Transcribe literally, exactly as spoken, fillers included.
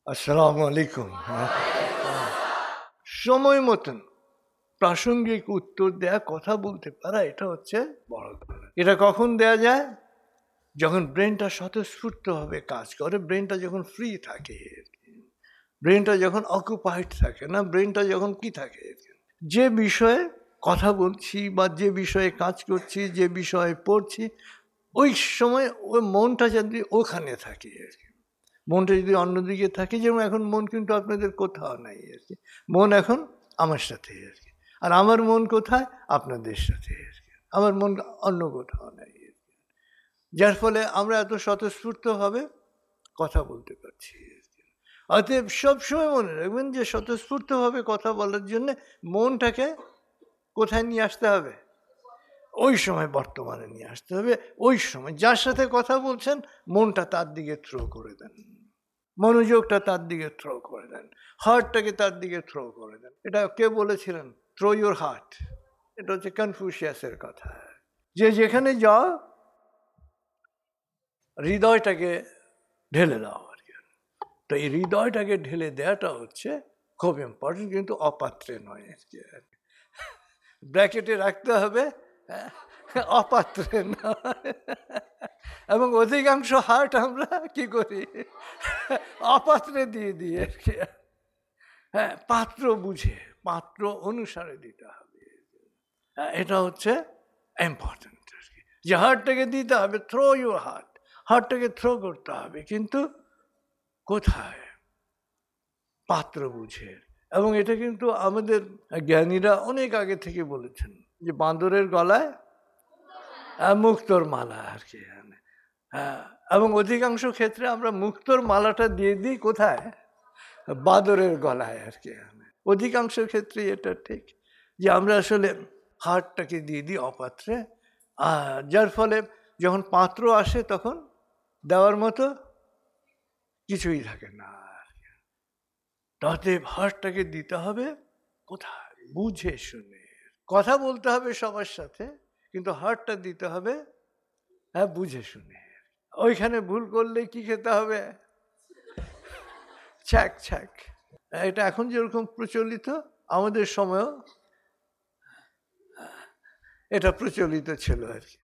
আসসালামু আলাইকুম। সময় মতন প্রাসঙ্গিক উত্তর দেয়া, কথা বলতে পারা, এটা হচ্ছে বড় কথা। এটা কখন দেয়া যায়? যখন ব্রেনটা স্বতঃস্ফূর্তভাবে কাজ করে, ব্রেনটা যখন ফ্রি থাকে, ব্রেনটা যখন অকুপাইড থাকে না, ব্রেনটা যখন কি থাকে, যে বিষয়ে কথা বলছি বা যে বিষয়ে কাজ করছি, যে বিষয়ে পড়ছি, ওই সময় ওই মনটা যদি ওখানে থাকে আর কি। মনটা যদি অন্যদিকে থাকে, যেমন এখন মন কিন্তু আপনাদের কোথাও নাই আর কি, মন এখন আমার সাথে আর কি। আর আমার মন কোথায়? আপনাদের সাথে আর কি। আমার মন অন্য কোথাও নাই আর কি। যার ফলে আমরা এত স্বতঃস্ফূর্তভাবে কথা বলতে পারছি আর কি। অতএব সবসময় মনে রাখবেন যে স্বতঃস্ফূর্তভাবে কথা বলার জন্য মনটাকে কোথায় নিয়ে আসতে হবে? ওই সময় বর্তমানে নিয়ে আসতে হবে। ওই সময় যার সাথে কথা বলছেন, মনটা তার দিকে থ্রো করে দেন, মনোযোগটা তার দিকে থ্রো করে দেন, হার্টটাকে তার দিকে থ্রো করে দেন। এটা কে বলেছিলেন? Throw your heart. এটা হচ্ছে কনফুসিয়াসের কথা, যে যেখানে যাও হৃদয়টাকে ঢেলে দাও আর কি। তো এই হৃদয়টাকে ঢেলে দেওয়াটা হচ্ছে খুব ইম্পর্টেন্ট, কিন্তু অপাত্রে নয় আর কি। ব্র্যাকেটে রাখতে হবে, অপাত্রে নয়। এবং অধিকাংশ হার্ট আমরা কি করি? অপাত্রে দিয়ে দিই আর কি। হ্যাঁ, পাত্র বুঝে, পাত্র অনুসারে দিতে হবে। এটা হচ্ছে ইম্পর্টেন্ট আর কি, যে হার্টটাকে দিতে হবে, থ্রো ইউর হার্ট, হার্টটাকে থ্রো করতে হবে, কিন্তু কোথায়? পাত্র বুঝে। এবং এটা কিন্তু আমাদের জ্ঞানীরা অনেক আগে থেকে বলেছেন যে বাঁদরের গলায় মুক্তোর মালা আর কি। হ্যাঁ, এবং অধিকাংশ ক্ষেত্রে আমরা মুক্তোর মালাটা দিয়ে দিই কোথায়? বাঁদরের গলায় আর কি। অধিকাংশ ক্ষেত্রে এটা ঠিক, যে আমরা আসলে হার্টটাকে দিয়ে দিই অপাত্রে, আর যার ফলে যখন পাত্র আসে তখন দেওয়ার মতো কিছুই থাকে না। তাতে হার্টটাকে দিতে হবে কোথায়? বুঝে শুনে। কথা বলতে হবে সবার সাথে, কিন্তু হার্টটা দিতে হবে হ্যাঁ বুঝে শুনে। ওইখানে ভুল করলে কি খেতে হবে? ছ্যাক ছ্যাক। এটা এখন যেরকম প্রচলিত, আমাদের সময়ও এটা প্রচলিত ছিল আর কি।